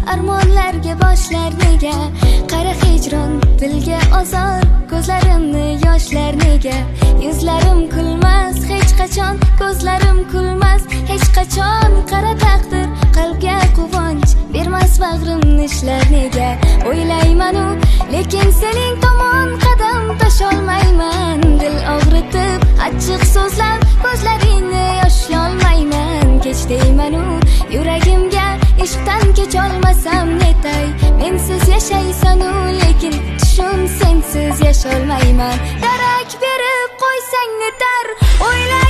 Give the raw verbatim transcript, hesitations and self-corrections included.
armonlarga boshlar nega? Qara hijron dilga ozor, ko'zlarimni yoshlar nega? Yuzlarim kulmas hech qachon, ko'zlarim kulmas hech qachon. Qara taqdir qalbga quvonch bermas, bag'rimni ishlar nega? O'ylayman u, lekin sening tomon qadam tasholmayman. Dil og'ritib achchiq so'zlab ko'zlaringni yoshlolmayman. Kech deyman u yuragimga, ishqdan kecholmasam netay? Mensiz yashaysan u, lekin tushun sensiz yasholmayman. Darak berib qo'ysang netar? O'yla